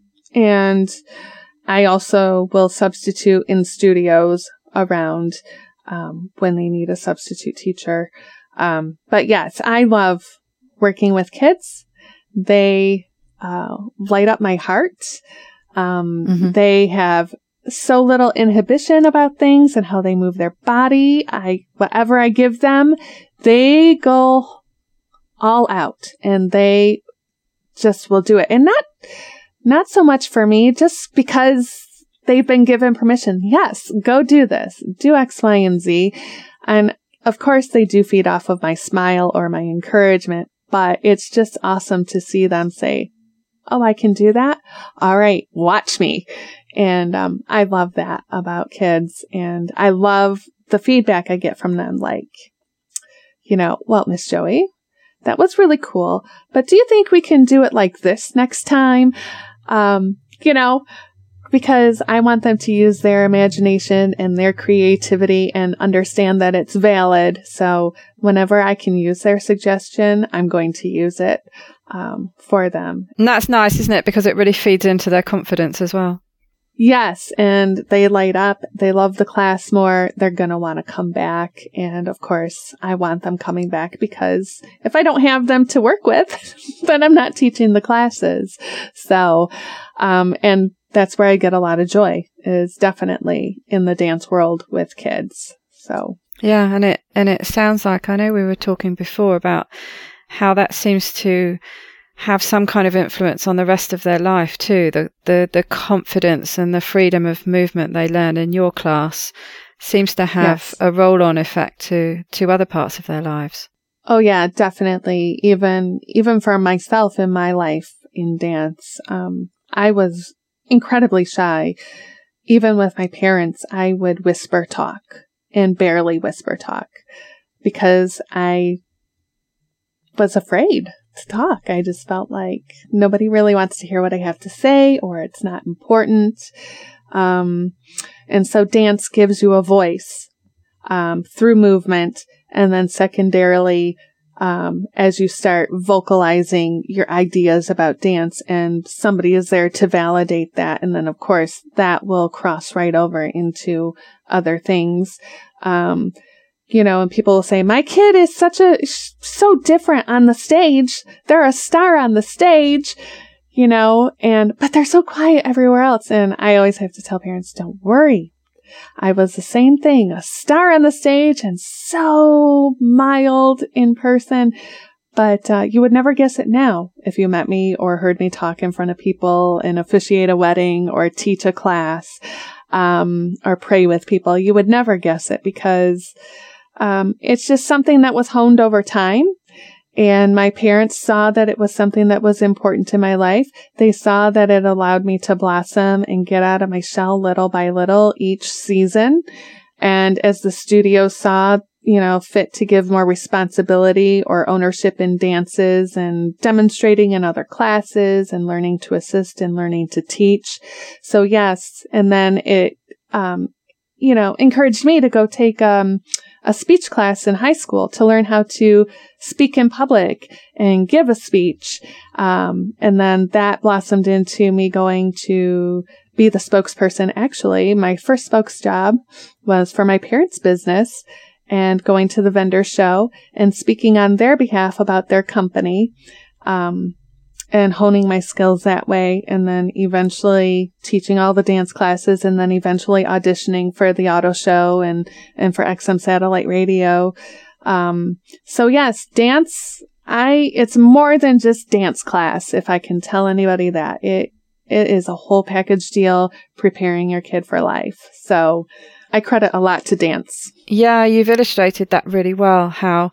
And I also will substitute in studios around, um, when they need a substitute teacher. Um, but yes, I love working with kids. They uh, light up my heart. Um, mm-hmm. They have so little inhibition about things and how they move their body. I, whatever I give them, they go all out and they just will do it. And not, not so much for me, just because they've been given permission. Yes, go do this, do X, Y, and Z. And of course they do feed off of my smile or my encouragement. But it's just awesome to see them say, oh, I can do that. All right, watch me. And um, I love that about kids. And I love the feedback I get from them. Like, you know, well, Miss Joey, that was really cool. But do you think we can do it like this next time? Um, you know, because I want them to use their imagination and their creativity and understand that it's valid. So whenever I can use their suggestion, I'm going to use it um, for them. And that's nice, isn't it? Because it really feeds into their confidence as well. Yes. And they light up. They love the class more. They're going to want to come back. And of course, I want them coming back because if I don't have them to work with, then I'm not teaching the classes. So, um, and that's where I get a lot of joy, is definitely in the dance world with kids. So yeah, and it and it sounds like, I know we were talking before about how that seems to have some kind of influence on the rest of their life too. The the the confidence and the freedom of movement they learn in your class seems to have yes. a roll-on effect to to other parts of their lives. Oh yeah, definitely. Even even for myself in my life in dance, um, I was incredibly shy. Even with my parents, I would whisper talk and barely whisper talk because I was afraid to talk. I just felt like nobody really wants to hear what I have to say, or it's not important. Um, and so dance gives you a voice um, through movement, and then secondarily, Um, as you start vocalizing your ideas about dance, and somebody is there to validate that. And then, of course, that will cross right over into other things. Um, you know, and people will say, my kid is such a, so different on the stage. They're a star on the stage, you know, and, but they're so quiet everywhere else. And I always have to tell parents, don't worry. I was the same thing, a star on the stage and so mild in person, but uh, you would never guess it now if you met me or heard me talk in front of people and officiate a wedding or teach a class um, or pray with people. You would never guess it because um, it's just something that was honed over time. And my parents saw that it was something that was important to my life. They saw that it allowed me to blossom and get out of my shell little by little each season. And as the studio saw, you know, fit to give more responsibility or ownership in dances and demonstrating in other classes and learning to assist and learning to teach. So yes. And then it, um, you know, encouraged me to go take, um, a speech class in high school to learn how to speak in public and give a speech. Um, and then that blossomed into me going to be the spokesperson. Actually, my first spokes job was for my parents' business and going to the vendor show and speaking on their behalf about their company. Um, and honing my skills that way, and then eventually teaching all the dance classes, and then eventually auditioning for the auto show and, and for X M satellite radio. Um, so yes, dance, I, it's more than just dance class, if I can tell anybody that. It, it is a whole package deal preparing your kid for life. So I credit a lot to dance. Yeah, you've illustrated that really well, how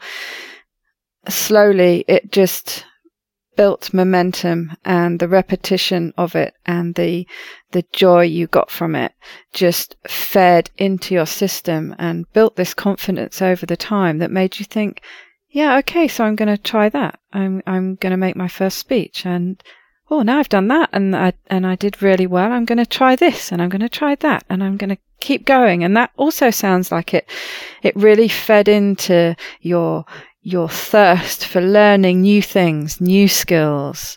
slowly it just built momentum, and the repetition of it and the the joy you got from it just fed into your system and built this confidence over the time that made you think, yeah, okay, so I'm going to try that. I'm I'm going to make my first speech, and oh, now I've done that and I and I did really well. I'm going to try this, and I'm going to try that, and I'm going to keep going. And that also sounds like it it really fed into your your thirst for learning new things, new skills.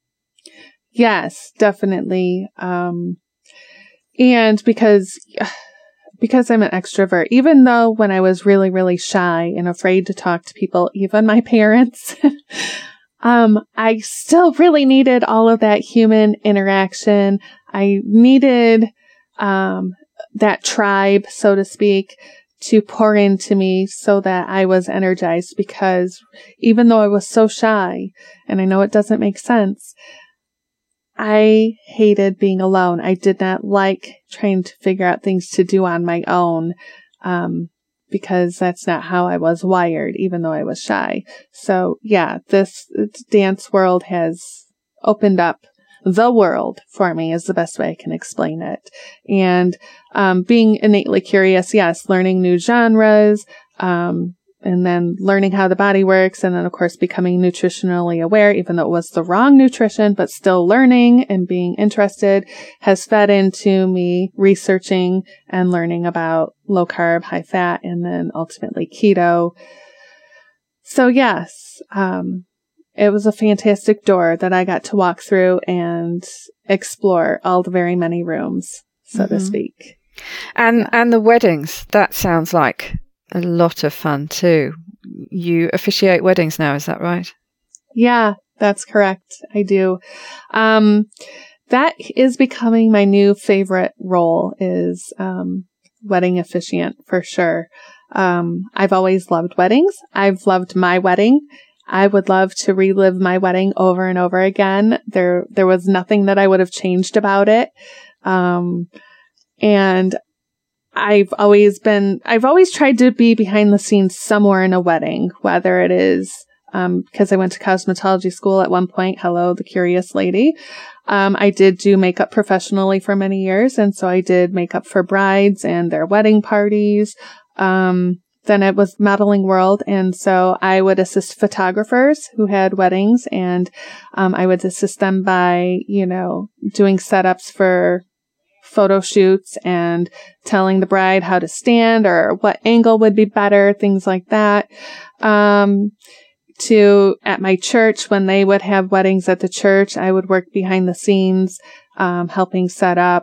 Yes, definitely. Um, and because, because I'm an extrovert, even though when I was really, really shy and afraid to talk to people, even my parents, um, I still really needed all of that human interaction. I needed, um, that tribe, so to speak, to pour into me so that I was energized, because even though I was so shy, and I know it doesn't make sense, I hated being alone. I did not like trying to figure out things to do on my own, um, because that's not how I was wired, even though I was shy. So yeah, this dance world has opened up the world for me, is the best way I can explain it. And um, being innately curious, yes, learning new genres, um, and then learning how the body works, and then, of course, becoming nutritionally aware, even though it was the wrong nutrition, but still learning and being interested, has fed into me researching and learning about low carb, high fat, and then ultimately keto. So yes, um, it was a fantastic door that I got to walk through and explore all the very many rooms, so mm-hmm. to speak. And yeah. and the weddings, that sounds like a lot of fun too. You officiate weddings now, is that right? Yeah, that's correct. I do. Um, that is becoming my new favorite role, is um, wedding officiant, for sure. Um, I've always loved weddings. I've loved my wedding. I would love to relive my wedding over and over again. There, there was nothing that I would have changed about it. Um, and I've always been, I've always tried to be behind the scenes somewhere in a wedding, whether it is, um, because I went to cosmetology school at one point. Hello, the curious lady. Um, I did do makeup professionally for many years. And so I did makeup for brides and their wedding parties. Um, Then it was modeling world. And so I would assist photographers who had weddings, and um, I would assist them by, you know, doing setups for photo shoots and telling the bride how to stand or what angle would be better, things like that. Um, to at my church, when they would have weddings at the church, I would work behind the scenes, um, helping set up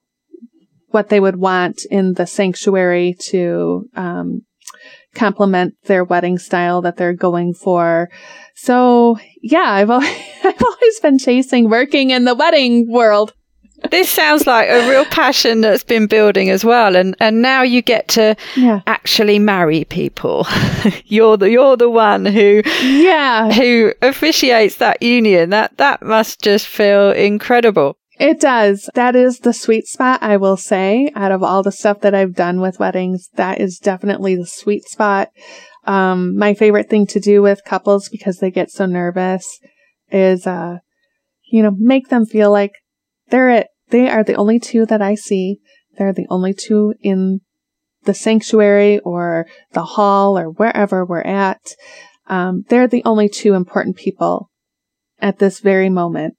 what they would want in the sanctuary to, um, complement their wedding style that they're going for. So yeah, I've always, I've always been chasing working in the wedding world. This sounds like a real passion that's been building as well, and and now you get to yeah. actually marry people. you're the you're the one who yeah who officiates that union. That that must just feel incredible. It does. That is the sweet spot, I will say. Out of all the stuff that I've done with weddings, that is definitely the sweet spot. Um, my favorite thing to do with couples, because they get so nervous, is, uh, you know, make them feel like they're it. They are the only two that I see. They're the only two in the sanctuary or the hall or wherever we're at. Um, they're the only two important people at this very moment.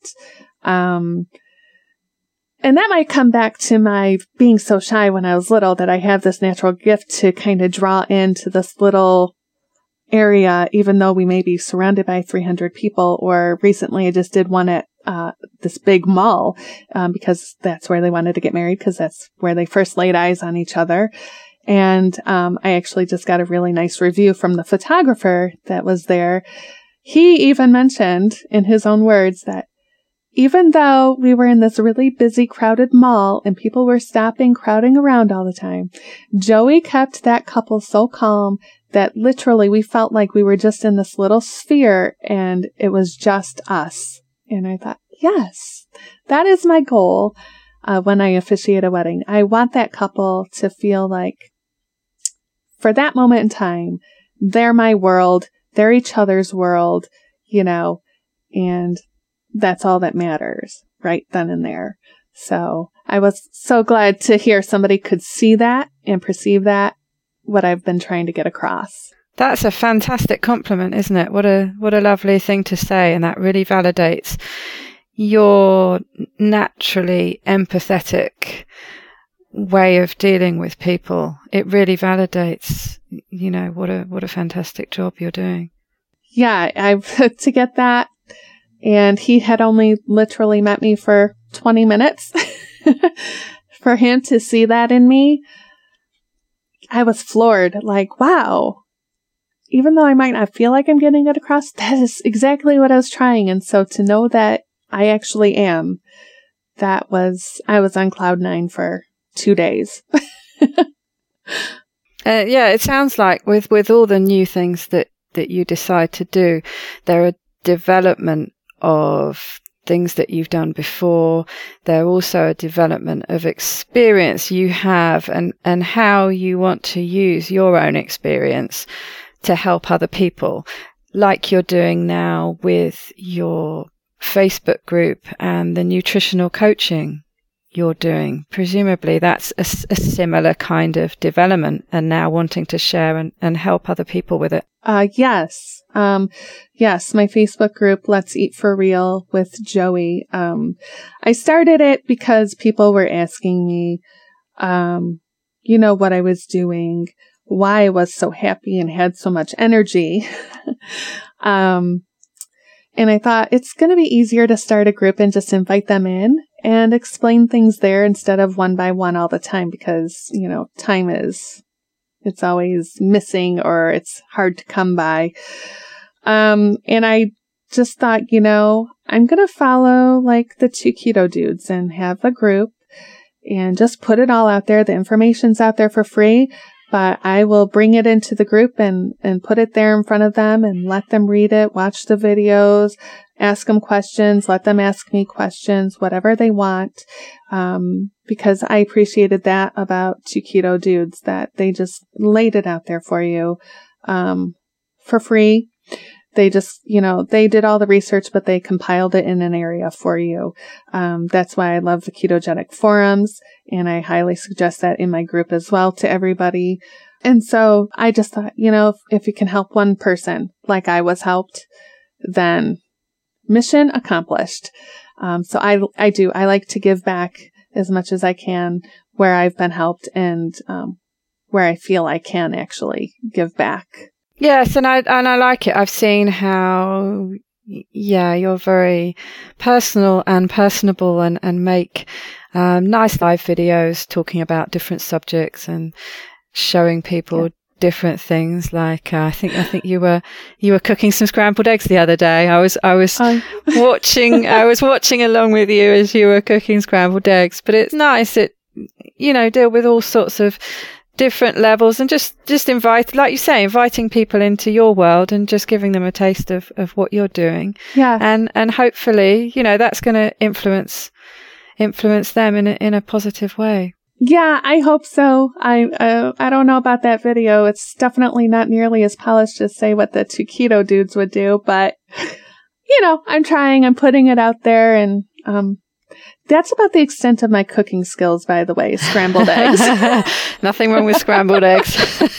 Um, And that might come back to my being so shy when I was little, that I have this natural gift to kind of draw into this little area, even though we may be surrounded by three hundred people. Or recently I just did one at uh this big mall, um, because that's where they wanted to get married, because that's where they first laid eyes on each other. And um I actually just got a really nice review from the photographer that was there. he even mentioned in his own words that even though we were in this really busy, crowded mall and people were stopping, crowding around all the time, Joey kept that couple so calm that literally we felt like we were just in this little sphere and it was just us. And I thought, yes, that is my goal uh, when I officiate a wedding. I want that couple to feel like for that moment in time, they're my world, they're each other's world, you know, and that's all that matters right then and there. So I was so glad to hear somebody could see that and perceive that, what I've been trying to get across. That's a fantastic compliment, isn't it? What a what a lovely thing to say. And that really validates your naturally empathetic way of dealing with people. It really validates, you know, what a what a fantastic job you're doing. Yeah, I've to get that. And he had only literally met me for twenty minutes. For him to see that in me, I was floored. Like, wow, even though I might not feel like I'm getting it across, that is exactly what I was trying. And so to know that I actually am, that was, I was on cloud nine for two days. uh, yeah, it sounds like with, with all the new things that, that you decide to do, there are development of things that you've done before. They're also a development of experience you have and, and how you want to use your own experience to help other people, like you're doing now with your Facebook group and the nutritional coaching you're doing. Presumably that's a, a similar kind of development and now wanting to share and, and help other people with it. Uh, yes. Um, yes, my Facebook group, Let's Eat for Real with Joey. Um, I started it because people were asking me, um, you know, what I was doing, why I was so happy and had so much energy. um, and I thought it's going to be easier to start a group and just invite them in and explain things there instead of one by one all the time because, you know, time is, it's always missing or it's hard to come by. Um, and I just thought, you know, I'm going to follow like the two keto dudes and have a group and just put it all out there. The information's out there for free, but I will bring it into the group and, and put it there in front of them and let them read it, watch the videos, ask them questions, let them ask me questions, whatever they want. Um, because I appreciated that about two keto dudes, that they just laid it out there for you, um, for free. They just, you know, they did all the research, but they compiled it in an area for you. Um, that's why I love the ketogenic forums. And I highly suggest that in my group as well to everybody. And so I just thought, you know, if, if you can help one person like I was helped, then mission accomplished. Um, so I, I do, I like to give back as much as I can where I've been helped and, um, where I feel I can actually give back. Yes, and I and I like it. I've seen how, yeah, you're very personal and personable and, and make um, nice live videos talking about different subjects and showing people yeah. different things. Like uh, I think I think you were you were cooking some scrambled eggs the other day. I was I was um. watching I was watching along with you as you were cooking scrambled eggs. But it's nice. It you know deal with all sorts of different levels and just, just invite, like you say, inviting people into your world and just giving them a taste of, of what you're doing. Yeah. And, and hopefully, you know, that's going to influence, influence them in a, in a positive way. Yeah, I hope so. I, uh, I don't know about that video. It's definitely not nearly as polished as say what the two keto dudes would do, but you know, I'm trying, I'm putting it out there and, um, that's about the extent of my cooking skills, by the way, scrambled eggs. Nothing wrong with scrambled eggs.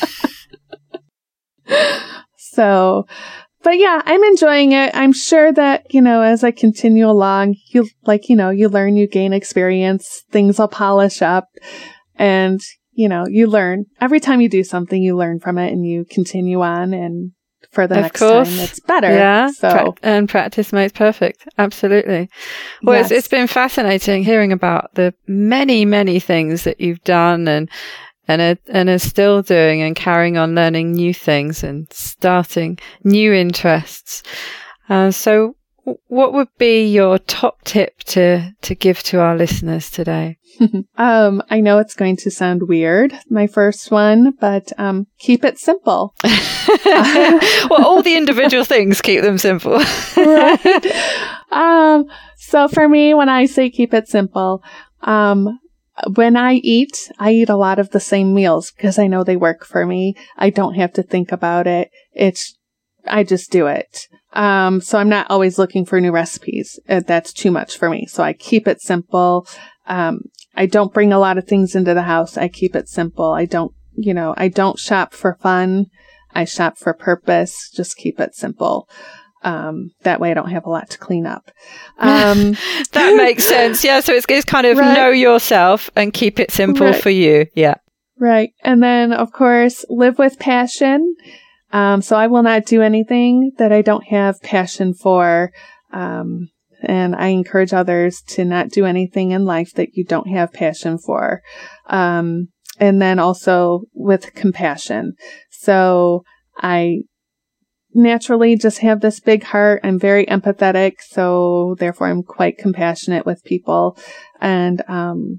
So, but yeah, I'm enjoying it. I'm sure that, you know, as I continue along, you like, you know, you learn, you gain experience, things will polish up and, you know, you learn. Every time you do something, you learn from it and you continue on and for the of next course. time it's better. Yeah. So pra- and practice makes perfect. Absolutely. Well, yes. it's, it's been fascinating hearing about the many, many things that you've done and, and are, and are still doing and carrying on learning new things and starting new interests. Uh, so what would be your top tip to, to give to our listeners today? um, I know it's going to sound weird, my first one, but um, keep it simple. Well, all the individual things, keep them simple. Right. Um, so for me, when I say keep it simple, um, when I eat, I eat a lot of the same meals because I know they work for me. I don't have to think about it. It's, I just do it. Um, so I'm not always looking for new recipes. Uh, that's too much for me. So I keep it simple. Um, I don't bring a lot of things into the house. I keep it simple. I don't, you know, I don't shop for fun. I shop for purpose. Just keep it simple. Um, that way I don't have a lot to clean up. Um, that makes sense. Yeah. So it's, it's kind of right. Know yourself and keep it simple right. for you. Yeah. Right. And then of course, live with passion. Um, so I will not do anything that I don't have passion for. Um, and I encourage others to not do anything in life that you don't have passion for. Um, and then also with compassion. So I naturally just have this big heart. I'm very empathetic. So therefore I'm quite compassionate with people. And, um,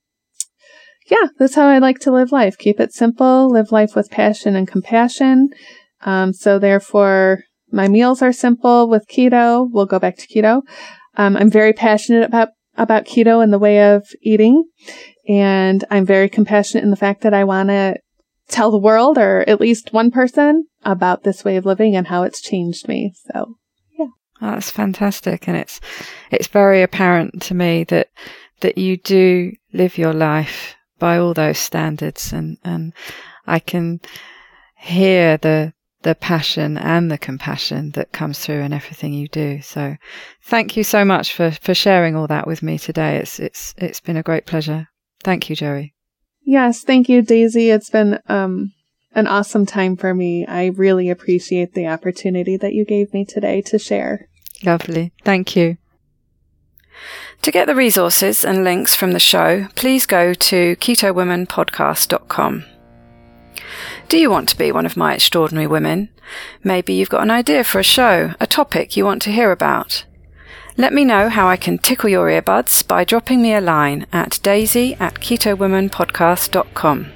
yeah, that's how I like to live life. Keep it simple, live life with passion and compassion. Um, so therefore, my meals are simple with keto. We'll go back to keto. Um, I'm very passionate about, about keto and the way of eating. And I'm very compassionate in the fact that I want to tell the world, or at least one person, about this way of living and how it's changed me. So, yeah. Oh, that's fantastic. And it's, it's very apparent to me that, that you do live your life by all those standards. And, and I can hear the, the passion and the compassion that comes through in everything you do. So thank you so much for, for sharing all that with me today. It's, it's, it's been a great pleasure. Thank you, Joey. Yes. Thank you, Daisy. It's been, um, an awesome time for me. I really appreciate the opportunity that you gave me today to share. Lovely. Thank you. To get the resources and links from the show, please go to keto women podcast dot com. Do you want to be one of my extraordinary women? Maybe you've got an idea for a show, a topic you want to hear about. Let me know how I can tickle your earbuds by dropping me a line at daisy at keto women podcast dot com.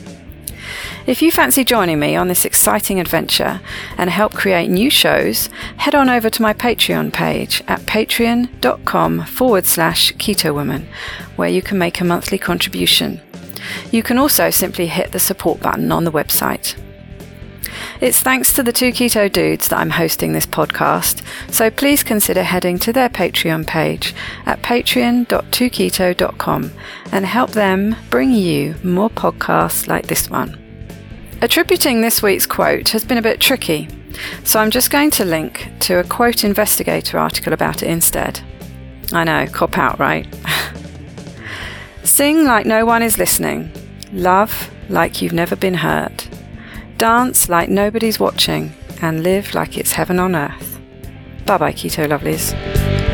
If you fancy joining me on this exciting adventure and help create new shows, head on over to my Patreon page at patreon.com forward slash keto women, where you can make a monthly contribution. You can also simply hit the support button on the website. It's thanks to the two keto dudes that I'm hosting this podcast, so please consider heading to their Patreon page at patreon dot two keto dot com and help them bring you more podcasts like this one. Attributing this week's quote has been a bit tricky, so I'm just going to link to a Quote Investigator article about it instead. I know, cop out, right? Sing like no one is listening. Love like you've never been hurt. Dance like nobody's watching. And live like it's heaven on earth. Bye-bye, Keto Lovelies.